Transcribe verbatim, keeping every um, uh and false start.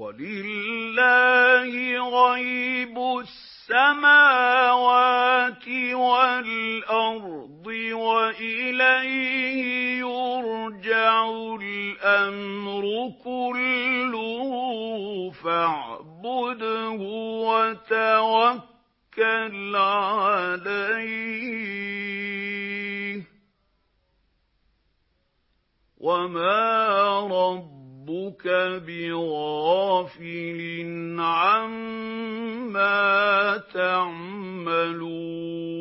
وَلِلَّهِ غَيْبُ السَّمَاوَاتِ وَالْأَرْضِ وَإِلَيْهِ يُرْجَعُ الْأَمْرُ كُلُّهُ فَاعْبُدْهُ وَتَوَكَّلْ عَلَيْهِ وَمَا رَبُّكَ بِغَافِلٍ عَمَّا تَعْمَلُونَ